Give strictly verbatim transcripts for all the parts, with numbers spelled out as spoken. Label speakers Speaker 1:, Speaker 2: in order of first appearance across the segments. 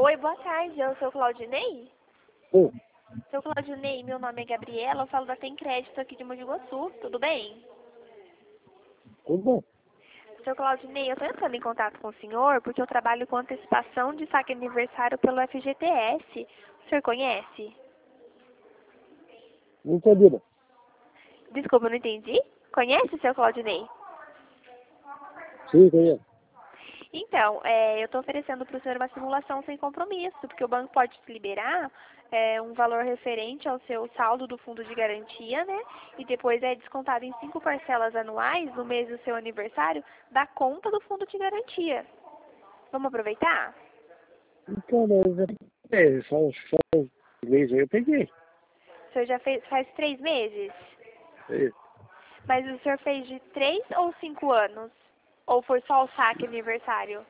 Speaker 1: Oi, boa tarde, eu sou o Claudinei.
Speaker 2: Oi,
Speaker 1: Seu Claudinei, meu nome é Gabriela, eu falo da Tem Crédito aqui de Mogi Guaçu, tudo bem?
Speaker 2: tudo bom?
Speaker 1: Seu Claudinei, eu estou entrando em contato com o senhor porque eu trabalho com antecipação de saque aniversário pelo F G T S. O senhor conhece?
Speaker 2: Não entendi, não.
Speaker 1: Desculpa, eu não entendi. Conhece, seu Claudinei?
Speaker 2: Sim, conheço.
Speaker 1: Então, é, eu estou oferecendo para o senhor uma simulação sem compromisso, porque o banco pode te liberar é, um valor referente ao seu saldo do fundo de garantia, né? E depois é descontado em cinco parcelas anuais no mês do seu aniversário da conta do fundo de garantia. Vamos aproveitar?
Speaker 2: Então, mas é, só uns só uns meses aí eu peguei.
Speaker 1: O senhor já fez faz três meses?
Speaker 2: É.
Speaker 1: Mas o senhor fez de três ou cinco anos? Ou foi só o saque aniversário?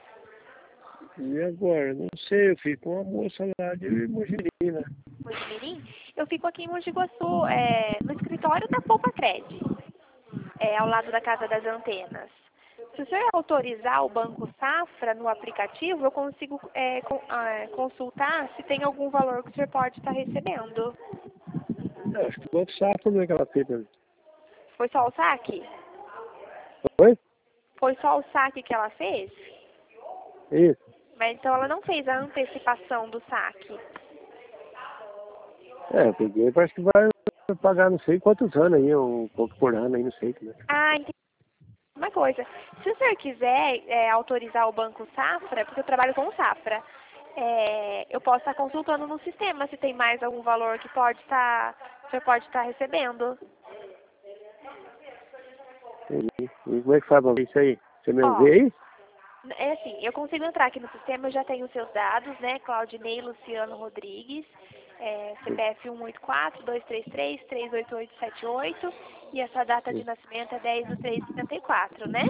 Speaker 2: E agora? Não sei, eu fico com uma moça lá de Mojimirim, né?
Speaker 1: Mojimirim? Eu fico aqui em Mogi Guaçu, é, no escritório da Poupa Cred, é, ao lado da Casa das Antenas. Se o senhor autorizar o Banco Safra no aplicativo, eu consigo é, con- ah, consultar se tem algum valor que o senhor pode estar recebendo.
Speaker 2: Eu acho que o outro saco não é que ela fez pra mim.
Speaker 1: Foi só o saque?
Speaker 2: Oi?
Speaker 1: Foi só o saque que ela fez?
Speaker 2: Isso.
Speaker 1: Mas então ela não fez a antecipação do saque.
Speaker 2: É, eu peguei, parece que vai pagar não sei quantos anos aí, um pouco por ano aí, não sei como é.
Speaker 1: Ah, entendi. Uma coisa, se o senhor quiser é, autorizar o Banco Safra, porque eu trabalho com o Safra, é, eu posso estar consultando no sistema se tem mais algum valor que pode estar, o senhor pode estar recebendo.
Speaker 2: Entendi. E como é que faz pra ver isso aí? Você mesmo
Speaker 1: Ó,
Speaker 2: vê aí?
Speaker 1: é assim, eu consigo entrar aqui no sistema, eu já tenho os seus dados, né? Claudinei Luciano Rodrigues, é, C P F um oito quatro, dois três três, três oito oito sete oito e essa data de
Speaker 2: Sim.
Speaker 1: nascimento é dez de três de setenta e quatro, né?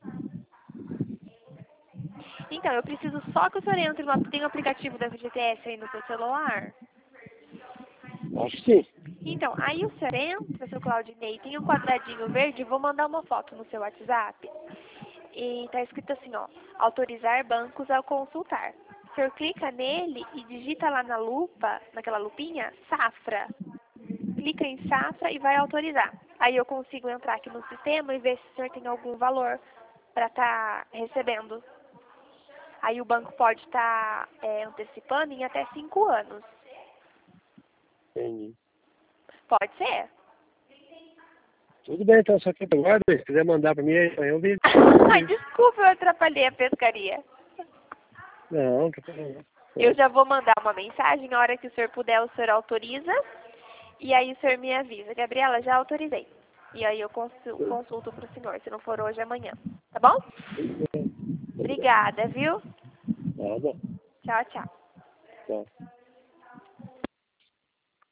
Speaker 1: Então, eu preciso só que o senhor entre no... Tem o aplicativo da F G T S aí no seu celular?
Speaker 2: Acho que sim.
Speaker 1: Então, aí o senhor entra, seu Claudinei, tem um quadradinho verde, vou mandar uma foto no seu WhatsApp. E tá escrito assim, ó, autorizar bancos a consultar. O senhor clica nele e digita lá na lupa, naquela lupinha, Safra. Clica em Safra e vai autorizar. Aí eu consigo entrar aqui no sistema e ver se o senhor tem algum valor para estar recebendo. Aí o banco pode estar é, antecipando em até cinco anos.
Speaker 2: Entendi.
Speaker 1: Pode ser?
Speaker 2: Tudo bem, então, só que agora, se quiser mandar pra mim, aí eu vi.
Speaker 1: Ai, desculpa, eu atrapalhei a pescaria.
Speaker 2: Não, não tô falando.
Speaker 1: Eu já vou mandar uma mensagem, a hora que o senhor puder, o senhor autoriza. E aí o senhor me avisa. Gabriela, já autorizei. E aí eu consul- consulto para o senhor, se não for hoje, amanhã. Tá bom? Obrigada, viu?
Speaker 2: Nada.
Speaker 1: Tchau, tchau.
Speaker 2: Tá.